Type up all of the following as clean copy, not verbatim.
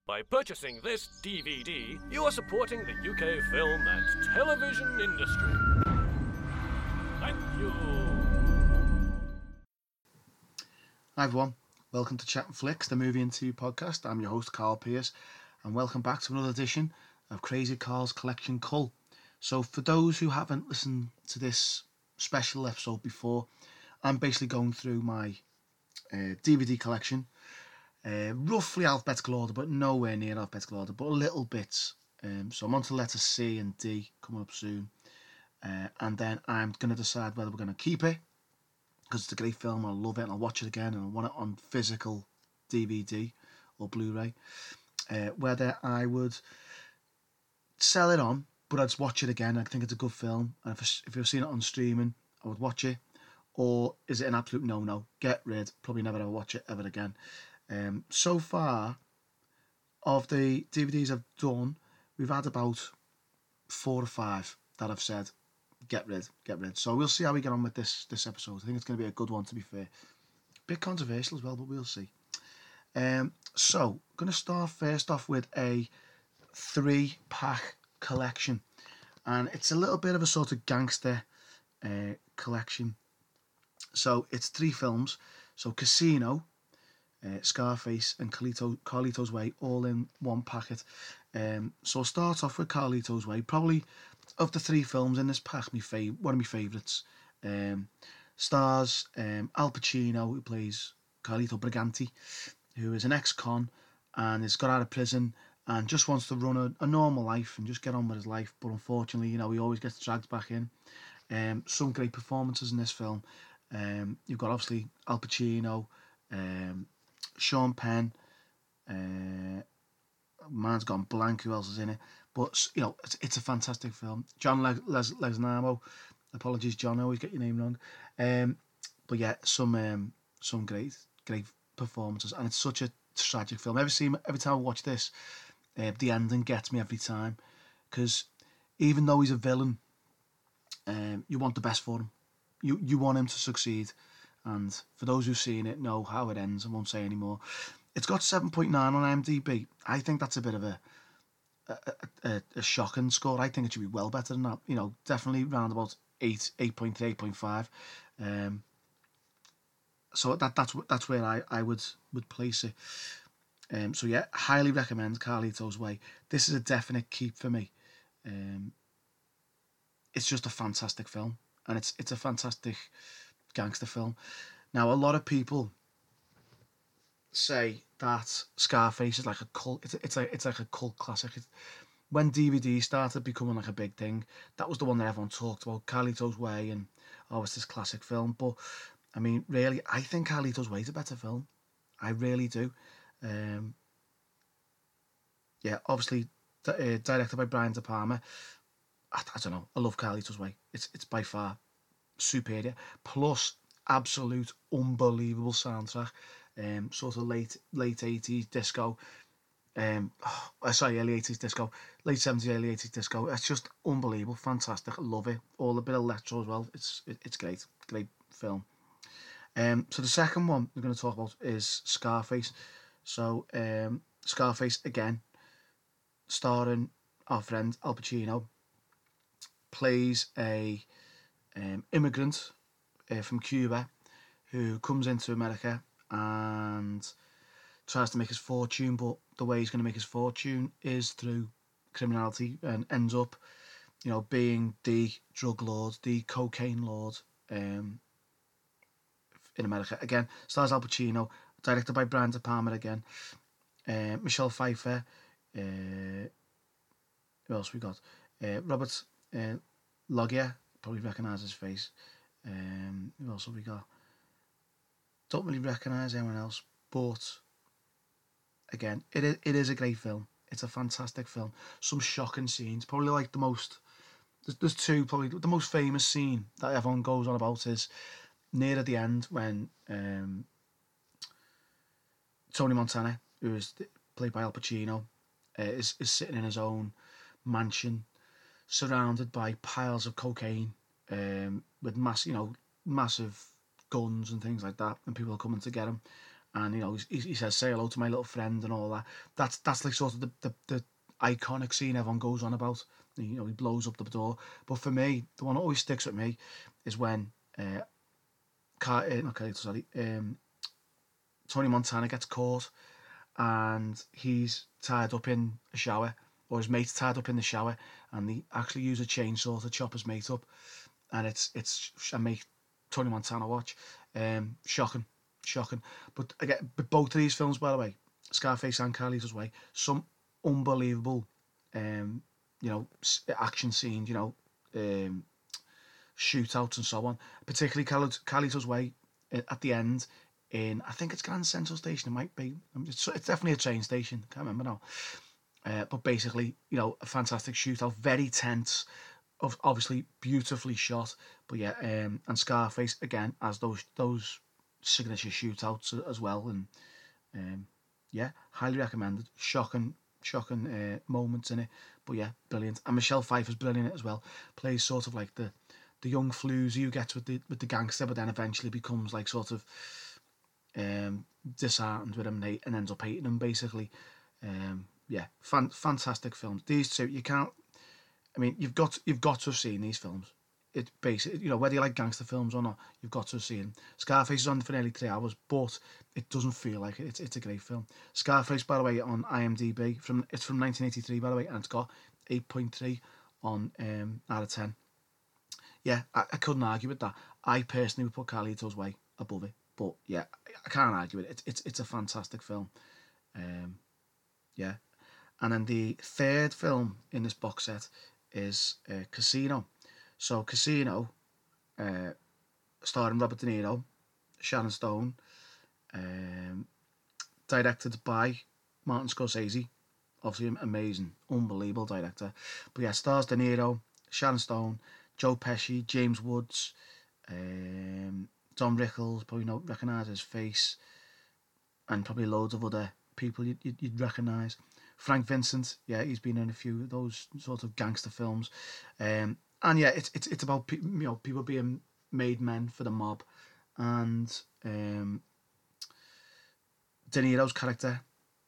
By purchasing this DVD, you are supporting the UK film and television industry. Thank you. Hi everyone, welcome to Chat and Flicks, the movie and TV podcast. I'm your host Carl Pierce, and welcome back to another edition of Crazy Carl's Collection Cull. So for those who haven't listened to this special episode before, I'm basically going through my DVD collection, roughly alphabetical order, but nowhere near alphabetical order, but a little bit. So I'm on to letter C and D coming up soon, and then I'm going to decide whether we're going to keep it, because it's a great film, I love it, and I'll watch it again, and I want it on physical DVD or Blu-ray, whether I would sell it on, but I'd watch it again. I think it's a good film, and if you've seen it on streaming, I would watch it. Or is it an absolute no-no? Get rid, probably never ever watch it ever again. So far, of the DVDs I've done, we've had about 4 or 5 that I've said, get rid. So we'll see how we get on with this episode. I think it's going to be a good one, to be fair. Bit controversial as well, but we'll see. So, I'm going to start first off with a 3-pack collection. And it's a little bit of a sort of gangster collection. So, it's 3 films. So, Casino, Scarface and Carlito's Way, all in one packet. So I'll start off with Carlito's Way. Probably of the 3 films in this pack, one of my favourites. Stars Al Pacino, who plays Carlito Briganti, who is an ex-con and has got out of prison and just wants to run a normal life and just get on with his life. But unfortunately, he always gets dragged back in. Some great performances in this film. You've got obviously Al Pacino, Sean Penn, man's gone blank, who else is in it, but it's a fantastic film. John Leguizamo, apologies John, I always get your name wrong, but yeah, some great performances, and it's such a tragic film. Every time I watch this, the ending gets me every time, because even though he's a villain, you want the best for him. You want him to succeed. And for those who've seen it, know how it ends. I won't say any more. It's got 7.9 on IMDb. I think that's a bit of a shocking score. I think it should be well better than that. Definitely around about 8.3, 8.5. So that's where I would place it. So yeah, highly recommend Carlito's Way. This is a definite keep for me. It's just a fantastic film, and it's a fantastic gangster film. Now, a lot of people say that Scarface is like a cult. It's like a cult classic. When DVD started becoming like a big thing, that was the one that everyone talked about, Carlito's Way, and it's this classic film. But I mean, really, I think Carlito's Way is a better film. I really do. Yeah, obviously directed by Brian De Palma. I don't know. I love Carlito's Way. It's by far superior. Plus, absolute unbelievable soundtrack. Sort of late 80s disco. Early 80s disco. Late 70s, early 80s disco. It's just unbelievable, fantastic. I love it. All a bit of electro as well. It's great. Great film. So the second one we're going to talk about is Scarface. So Scarface, again, starring our friend Al Pacino, plays a immigrant from Cuba who comes into America and tries to make his fortune, but the way he's going to make his fortune is through criminality, and ends up being the drug lord, the cocaine lord in America. Again, stars Al Pacino, directed by Brian De Palma again. Michelle Pfeiffer, who else we got? Robert Loggia, probably recognise his face. Who else have we got? Don't really recognise anyone else, but again, it is a great film. It's a fantastic film. Some shocking scenes. Probably like the most. There's 2. Probably the most famous scene that everyone goes on about is near at the end when Tony Montana, who is played by Al Pacino, is sitting in his own mansion, surrounded by piles of cocaine, with massive guns and things like that, and people are coming to get him. and he says say hello to my little friend and all that. That's like sort of the iconic scene everyone goes on about. He blows up the door. But for me, the one that always sticks with me is when Tony Montana gets caught and he's tied up in a shower, or his mate's tied up in the shower, and they actually use a chainsaw to chop his mate up, and I make Tony Montana watch. Shocking. But again, both of these films, by the way, Scarface and Carlito's Way, some unbelievable, action scenes, shootouts and so on. Particularly Carlito's Way at the end. I think it's Grand Central Station. It might be. It's definitely a train station. Can't remember now. But basically, a fantastic shootout, very tense, obviously beautifully shot. But yeah, and Scarface again has those signature shootouts as well, and yeah, highly recommended. Shocking moments in it, but yeah, brilliant. And Michelle Pfeiffer's brilliant in it as well. Plays sort of like the young floozy who gets with the gangster, but then eventually becomes like sort of disheartened with him and ends up hating him basically. Yeah, fantastic films. These two, you can't. I mean, you've got to have seen these films. It basically, whether you like gangster films or not, you've got to have seen them. Scarface is on for nearly 3 hours, but it doesn't feel like it. It's a great film. Scarface, by the way, on IMDb it's from 1983, by the way, and it's got 8.3 on out of 10. Yeah, I couldn't argue with that. I personally would put Carlito's Way above it, but yeah, I can't argue with it. It's a fantastic film. Yeah, and then the third film in this box set is Casino. So Casino, starring Robert De Niro, Sharon Stone, directed by Martin Scorsese, obviously an amazing, unbelievable director. But yeah, stars De Niro, Sharon Stone, Joe Pesci, James Woods, Tom Rickles, probably not recognise his face, and probably loads of other people you'd recognise. Frank Vincent, yeah, he's been in a few of those sort of gangster films. And yeah, it's about people being made men for the mob, and De Niro's character,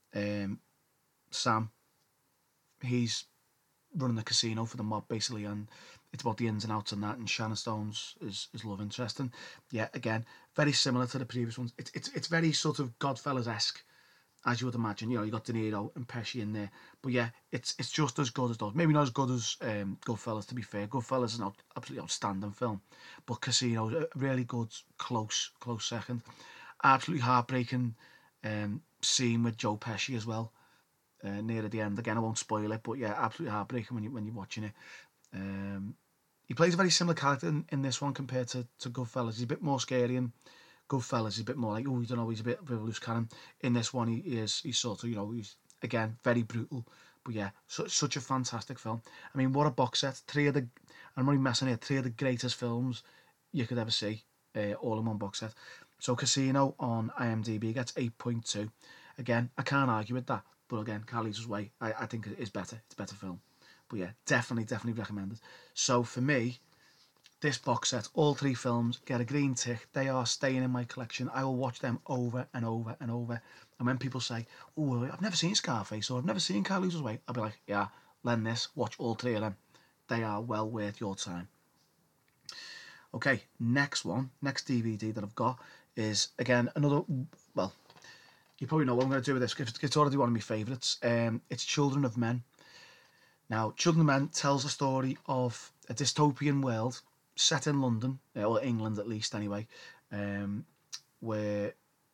Sam, he's running the casino for the mob basically, and it's about the ins and outs and that. And Sharon Stone's is love interest, and yeah, again, very similar to the previous ones. It's very sort of Godfellas-esque, as you would imagine. You got De Niro and Pesci in there, but yeah, it's just as good as those. Maybe not as good as Goodfellas, to be fair. Goodfellas is an absolutely outstanding film, but Casino's a really good close second. Absolutely heartbreaking scene with Joe Pesci as well, near at the end. Again, I won't spoil it, but yeah, absolutely heartbreaking when you're watching it. He plays a very similar character in this one compared to Goodfellas. He's a bit more scary, and Goodfellas is a bit more like, you don't know, he's a bit of a loose cannon. In this one, he's sort of, he's again very brutal. But yeah, such a fantastic film. I mean, what a box set! I'm only messing here. 3 of the greatest films you could ever see, all in one box set. So Casino on IMDb gets 8.2. Again, I can't argue with that. But again, Carlito's Way, I think it is better. It's a better film. But yeah, definitely recommended. So for me, this box set, all 3 films get a green tick. They are staying in my collection. I will watch them over and over and over. And when people say, oh, I've never seen Scarface or I've never seen Carlito's Way, I'll be like, yeah, lend this, watch all 3 of them. They are well worth your time. Okay, next DVD that I've got is, again, another, well, you probably know what I'm going to do with this. It's already one of my favourites. It's Children of Men. Now, Children of Men tells the story of a dystopian world set in London, or England at least anyway, where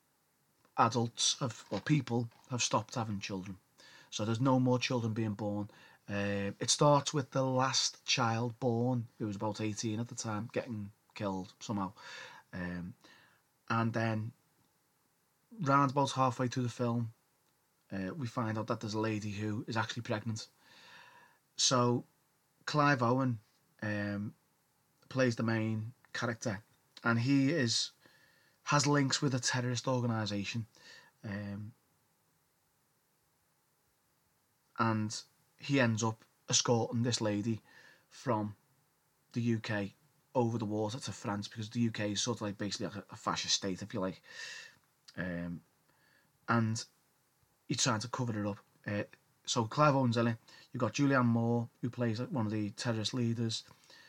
people have stopped having children. So there's no more children being born. It starts with the last child born, who was about 18 at the time, getting killed somehow. And then, round about halfway through the film, we find out that there's a lady who is actually pregnant. So Clive Owen plays the main character, and he has links with a terrorist organisation, and he ends up escorting this lady from the UK over the water to France, because the UK is sort of like basically like a fascist state, if you like. and you're trying to cover it up. So Clive Owen's in it. You've got Julianne Moore, who plays one of the terrorist leaders.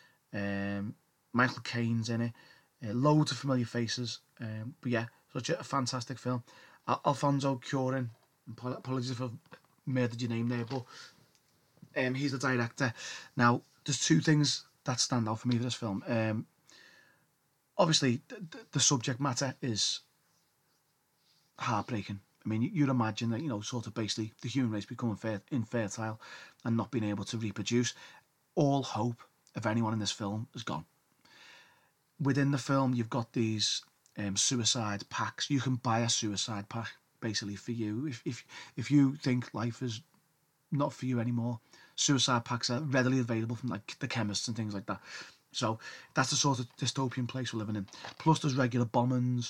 Michael Caine's in it. Loads of familiar faces. But yeah, such a fantastic film. Alfonso Cuarón, apologies if I've murdered your name there, but he's the director. Now, there's two things that stand out for me for this film. Obviously, the subject matter is heartbreaking. I mean, you'd imagine that, sort of basically the human race becoming infertile and not being able to reproduce. All hope of anyone in this film is gone. Within the film, you've got these suicide packs. You can buy a suicide pack, basically, for you. If you think life is not for you anymore, suicide packs are readily available from like the chemists and things like that. So that's the sort of dystopian place we're living in. Plus there's regular bombings,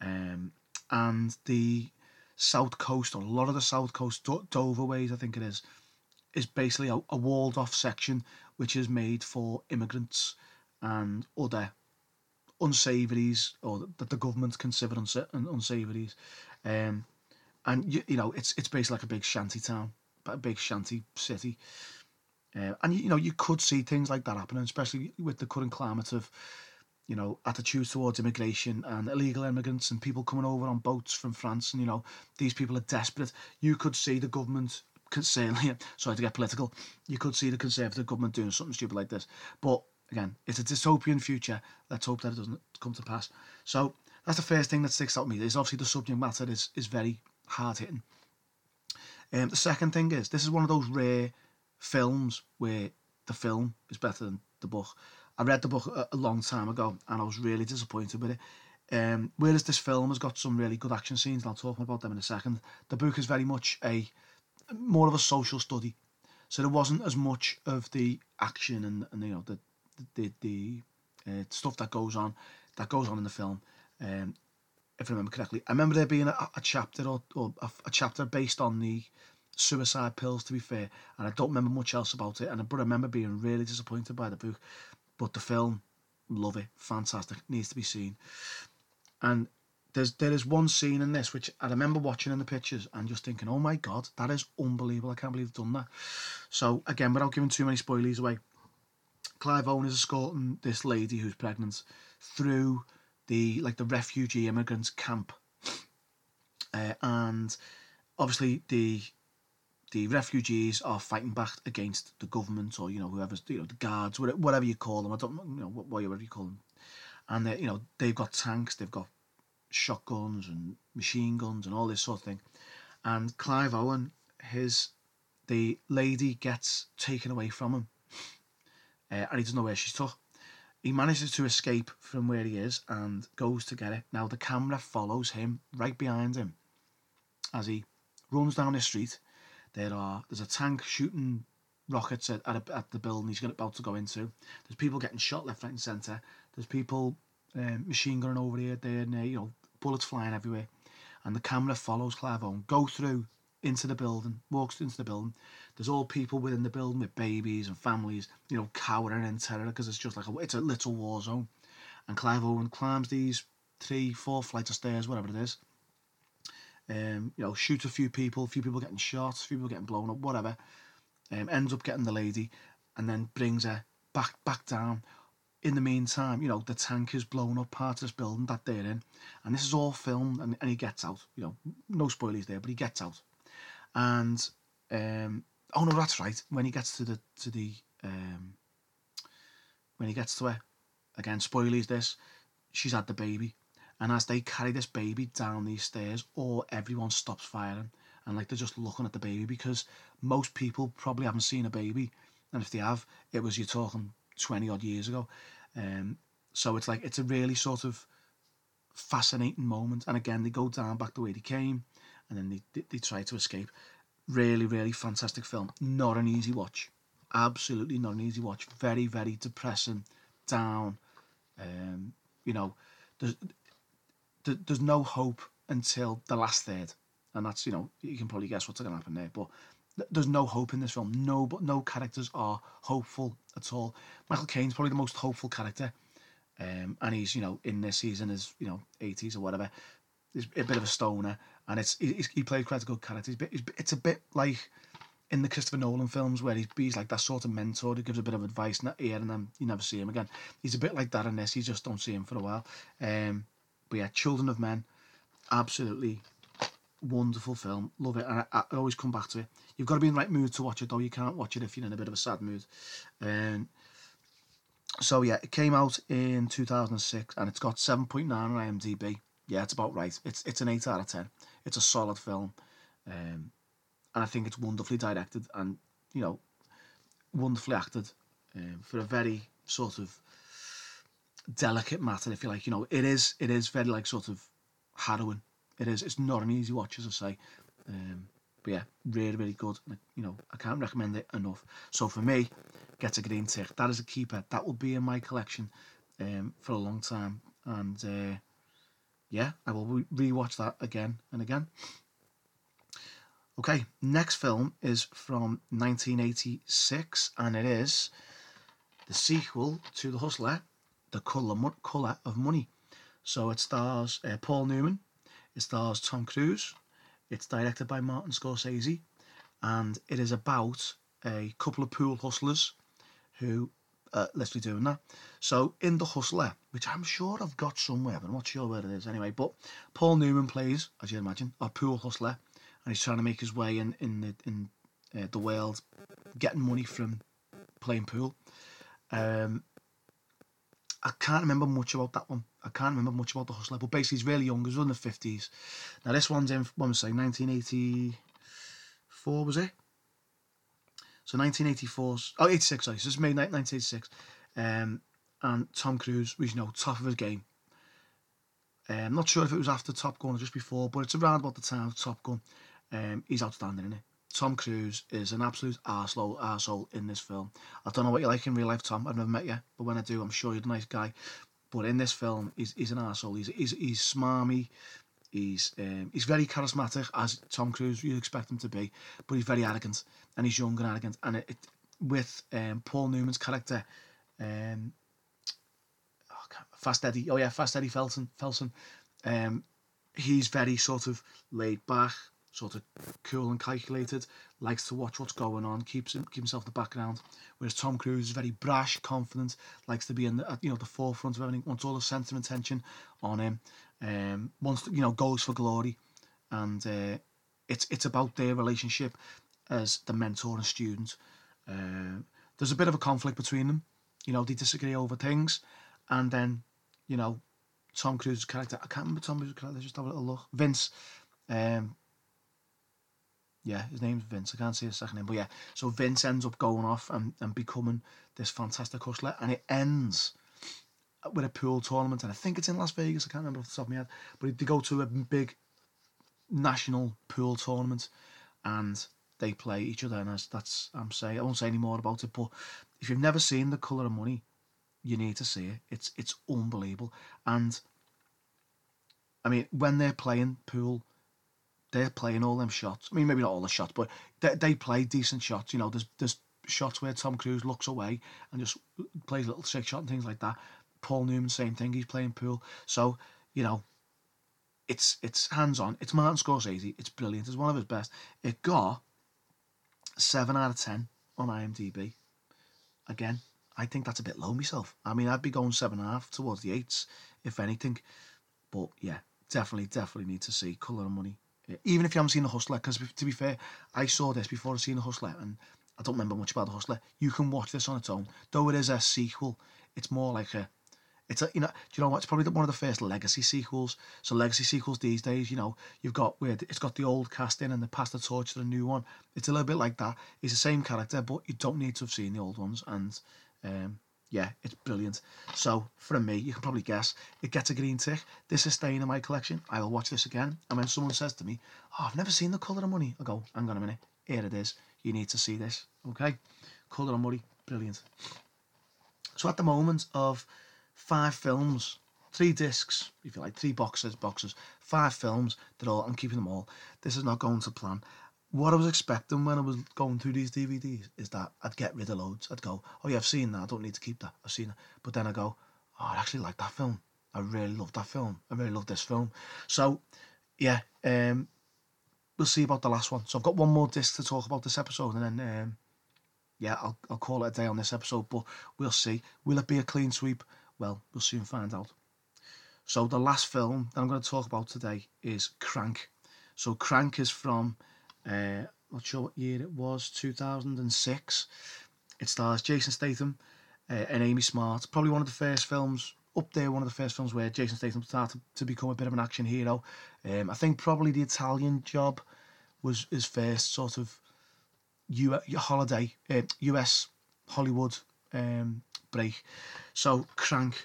and the south coast, or a lot of the south coast, Dover ways I think it is basically a walled off section which is made for immigrants and other unsavouries, or that the government consider unsavouries. And it's basically like a big shanty town, a big shanty city. And you could see things like that happening, especially with the current climate of attitudes towards immigration and illegal immigrants and people coming over on boats from France, and these people are desperate. You could see the government certainly, sorry to get political, you could see the Conservative government doing something stupid like this. But again, it's a dystopian future. Let's hope that it doesn't come to pass. So that's the first thing that sticks out to me. Is obviously the subject matter is very hard hitting. The second thing is, this is one of those rare films where the film is better than the book. I read the book a long time ago and I was really disappointed with it. Whereas this film has got some really good action scenes, and I'll talk about them in a second, the book is very much more of a social study. So there wasn't as much of the action and the stuff that goes on in the film. If I remember correctly, I remember there being a chapter or a chapter based on the suicide pills, to be fair, and I don't remember much else about it. But I remember being really disappointed by the book. But the film, love it, fantastic, needs to be seen. And there is one scene in this which I remember watching in the pictures and just thinking, oh my god, that is unbelievable, I can't believe they've done that. So again, without giving too many spoilers away, Clive Owen is escorting this lady who's pregnant through the refugee immigrants camp, and obviously the refugees are fighting back against the government, or whoever's the guards, whatever you call them. I don't whatever you call them. And they've got tanks, they've got shotguns and machine guns and all this sort of thing. And Clive Owen, the lady gets taken away from him, and he doesn't know where she's took. He manages to escape from where he is and goes to get it. Now the camera follows him right behind him as he runs down the street. There's a tank shooting rockets at the building he's about to go into. There's people getting shot left, right and centre. There's people machine gunning over here, there and there, bullets flying everywhere. And the camera follows Clive Owen go through into the building, walks into the building. There's all people within the building with babies and families, cowering in terror because it's just it's a little war zone. And Clive Owen climbs these 3-4 flights of stairs, whatever it is. Shoots a few people getting shot, a few people getting blown up, whatever. Ends up getting the lady, and then brings her back down. In the meantime, the tank is blown up part of this building that they're in, and this is all filmed. And he gets out. No spoilers there, but he gets out. And oh no, that's right. When he gets to her, again, spoilers. This, she's had the baby. And as they carry this baby down these stairs, everyone stops firing. And they're just looking at the baby, because most people probably haven't seen a baby. And if they have, you're talking 20 odd years ago. So it's a really sort of fascinating moment. And again, they go down back the way they came, and then they try to escape. Really, really fantastic film. Not an easy watch. Absolutely not an easy watch. Very, very depressing, down. There's no hope until the last third, and that's you can probably guess what's going to happen there. But there's no hope in this film. No characters are hopeful at all. Michael Caine's probably the most hopeful character, and he's in this season is 80s or whatever. He's a bit of a stoner, and he played quite a good character. It's a bit like in the Christopher Nolan films where he's like that sort of mentor who gives a bit of advice here and then you never see him again. He's a bit like that in this. You just don't see him for a while. But yeah, Children of Men, absolutely wonderful film. Love it, and I always come back to it. You've got to be in the right mood to watch it, though. You can't watch it if you're in a bit of a sad mood. So yeah, it came out in 2006 and it's got 7.9 on IMDb. Yeah, it's about right. It's an 8 out of 10. It's a solid film. And I think it's wonderfully directed and, you know, wonderfully acted for a very sort of delicate matter, if you like. You know, it is very like sort of harrowing. It's not an easy watch, as I say. But yeah, really, really good. You know, I can't recommend it enough. So for me, gets a green tick. That is a keeper. That will be in my collection for a long time. And yeah, I will rewatch that again and again. Okay, next film is from 1986, and it is the sequel to The Hustler, The Colour of Money. So it stars Paul Newman, it stars Tom Cruise, it's directed by Martin Scorsese, and it is about a couple of pool hustlers who literally doing that. So in The Hustler, which I'm sure I've got somewhere, but I'm not sure where it is anyway, but Paul Newman plays, as you imagine, a pool hustler, and he's trying to make his way in the world, getting money from playing pool. I can't remember much about that one. I can't remember much about The Hustler, but basically he's really young. He's in the 50s. Now this one's in, what was I saying, 1984, was it? So 1984, 86, sorry. So this is made 1986. And Tom Cruise was, you know, top of his game. I'm not sure if it was after Top Gun or just before, but it's around about the time of Top Gun. He's outstanding in it. Tom Cruise is an absolute arsehole in this film. I don't know what you're like in real life, Tom. I've never met you, but when I do, I'm sure you're a nice guy. But in this film, he's an arsehole. He's smarmy. He's very charismatic, as Tom Cruise you'd expect him to be, but he's very arrogant, and he's young and arrogant. And with Paul Newman's character, Fast Eddie Felson. He's very sort of laid back, sort of cool and calculated, likes to watch what's going on, keeps himself in the background. Whereas Tom Cruise is very brash, confident, likes to be in the forefront of everything, wants all the centre of attention on him, wants to, goes for glory, and it's about their relationship as the mentor and student. There's a bit of a conflict between them. They disagree over things, and then Tom Cruise's character, I can't remember Tom Cruise's character, just have a little look. Vince, his name's Vince, I can't see his second name, but yeah, so Vince ends up going off and becoming this fantastic hustler, and it ends with a pool tournament, and I think it's in Las Vegas, I can't remember off the top of my head, but they go to a big national pool tournament, and they play each other, and I won't say any more about it, but if you've never seen The Colour of Money, you need to see it. It's unbelievable. And I mean, when they're playing pool, they're playing all them shots. I mean, maybe not all the shots, but they play decent shots. There's shots where Tom Cruise looks away and just plays a little trick shot and things like that. Paul Newman, same thing. He's playing pool. So, it's hands-on. It's Martin Scorsese. It's brilliant. It's one of his best. It got 7 out of 10 on IMDb. Again, I think that's a bit low myself. I mean, I'd be going 7.5 towards the 8s, if anything. But yeah, definitely need to see Colour of Money. Even if you haven't seen The Hustler, because to be fair, I saw this before I'd seen The Hustler, and I don't remember much about The Hustler. You can watch this on its own. Though it is a sequel, it's more like do you know what? It's probably one of the first legacy sequels. So legacy sequels these days, you've got where it's got the old cast in and they pass the torch to the new one. It's a little bit like that. It's the same character, but you don't need to have seen the old ones. And it's brilliant. So from me, you can probably guess, it gets a green tick. This is staying in my collection. I will watch this again. And when someone says to me, "Oh, I've never seen The Colour of Money," I go, "Hang on a minute, here it is. You need to see this." Okay, Colour of Money, brilliant. So at the moment of 5 films, 3 discs, if you like, 3 boxes, 5 films. I'm keeping them all. This is not going to plan. What I was expecting when I was going through these DVDs is that I'd get rid of loads. I'd go, "Oh yeah, I've seen that. I don't need to keep that. I've seen it." But then I go, "Oh, I actually like that film. I really love that film. I really love this film." So, yeah, we'll see about the last one. So I've got one more disc to talk about this episode, and then I'll call it a day on this episode. But we'll see. Will it be a clean sweep? Well, we'll soon find out. So the last film that I'm going to talk about today is Crank. So Crank is from, not sure what year it was, 2006. It stars Jason Statham and Amy Smart. Probably one of the first films, up there, one of the first films where Jason Statham started to become a bit of an action hero. I think probably The Italian Job was his first sort of US Hollywood break. So Crank.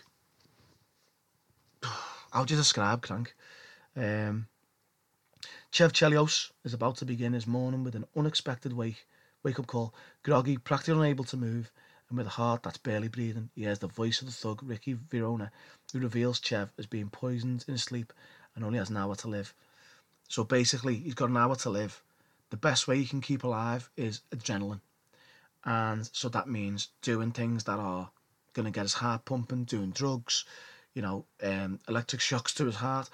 How do you describe Crank? Chev Chelios is about to begin his morning with an unexpected wake-up call. Groggy, practically unable to move, and with a heart that's barely breathing, he hears the voice of the thug Ricky Verona, who reveals Chev as being poisoned in his sleep and only has an hour to live. So basically, he's got an hour to live. The best way he can keep alive is adrenaline. And so that means doing things that are going to get his heart pumping, doing drugs, electric shocks to his heart,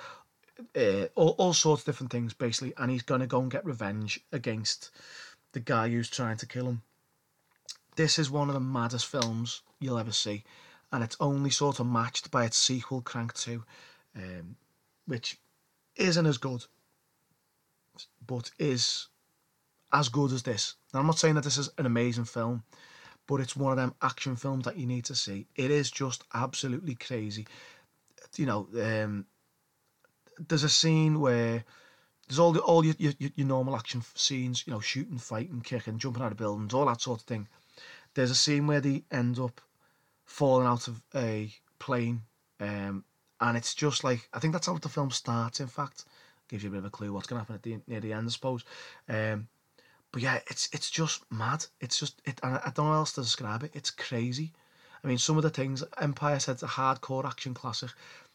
all sorts of different things, basically. And he's going to go and get revenge against the guy who's trying to kill him. This is one of the maddest films you'll ever see. And it's only sort of matched by its sequel, Crank 2, which isn't as good, but is as good as this. Now, I'm not saying that this is an amazing film, but it's one of them action films that you need to see. It is just absolutely crazy. There's a scene where there's all your normal action scenes, shooting, fighting, kicking, jumping out of buildings, all that sort of thing. There's a scene where they end up falling out of a plane, and it's just like, I think that's how the film starts, in fact. Gives you a bit of a clue what's going to happen near the end, I suppose. But yeah, it's just mad. I don't know how else to describe it. It's crazy. I mean, some of the things, Empire said it's a hardcore action classic.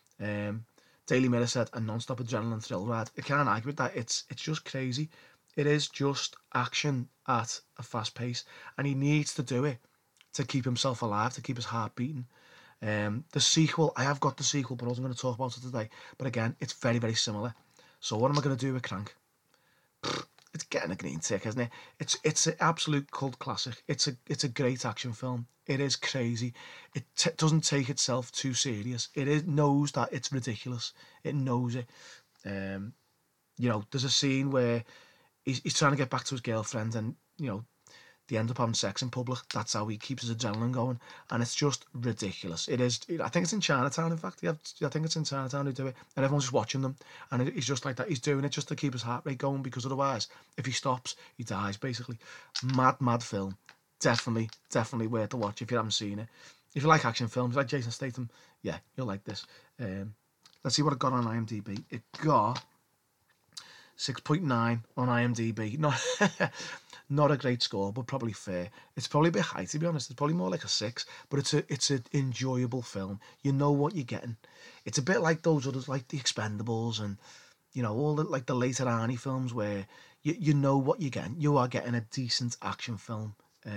Daily Mirror said a non-stop adrenaline thrill ride. I can't argue with that. It's just crazy. It is just action at a fast pace, and he needs to do it to keep himself alive, to keep his heart beating. The sequel, I have got the sequel, but I wasn't going to talk about it today. But again, it's very, very similar. So what am I going to do with Crank? It's getting a green tick, isn't it? It's an absolute cult classic. It's a great action film. It is crazy. It doesn't take itself too serious. It knows that it's ridiculous. It knows it. There's a scene where he's trying to get back to his girlfriend, and they end up having sex in public. That's how he keeps his adrenaline going, and it's just ridiculous. It is. I think it's in Chinatown. In fact, I think it's in Chinatown who do it, and everyone's just watching them, and he's just like that. He's doing it just to keep his heart rate going, because otherwise, if he stops, he dies. Basically, mad film. Definitely worth a watch if you haven't seen it. If you like action films, like Jason Statham, yeah, you'll like this. Let's see what it got on IMDb. It got 6.9 on IMDb. Not a great score, but probably fair. It's probably a bit high, to be honest. It's probably more like a 6, but it's an enjoyable film. You know what you're getting. It's a bit like those others, like The Expendables, and all the later Arnie films, where you know what you're getting. You are getting a decent action film.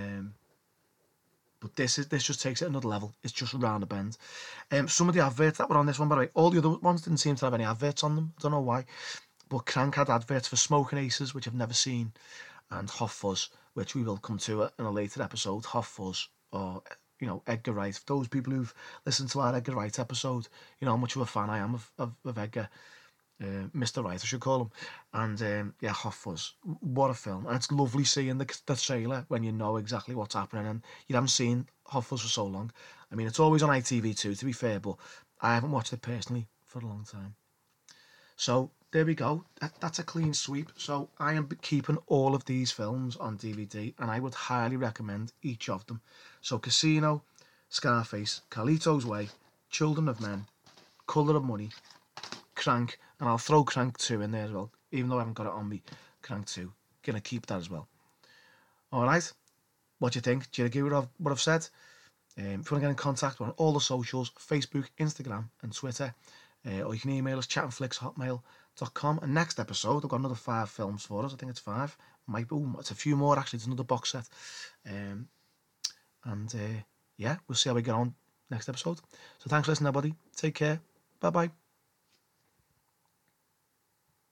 But this just takes it another level. It's just round the bend. Some of the adverts that were on this one, by the way, all the other ones didn't seem to have any adverts on them. I don't know why. But Crank had adverts for Smoking Aces, which I've never seen, and Hot Fuzz, which we will come to in a later episode. Hot Fuzz, or Edgar Wright. For those people who've listened to our Edgar Wright episode, you know how much of a fan I am of Edgar. Mr. Wright, I should call him. And Hot Fuzz. What a film. And it's lovely seeing the trailer when you know exactly what's happening, and you haven't seen Hot Fuzz for so long. I mean, it's always on ITV2, to be fair, but I haven't watched it personally for a long time. So there we go. That's a clean sweep. So I am keeping all of these films on DVD, and I would highly recommend each of them. So Casino, Scarface, Carlito's Way, Children of Men, Colour of Money, Crank, and I'll throw Crank 2 in there as well, even though I haven't got it on me. Crank 2, gonna keep that as well. Alright, what do you think? Do you agree with what I've said? If you want to get in contact, we're on all the socials, Facebook, Instagram and Twitter, or you can email us, chatandflix@hotmail.com. And next episode, I've got another 5 films for us. I think it's 5. It's a few more actually, it's another box set. We'll see how we get on next episode. So thanks for listening, everybody. Take care. Bye bye.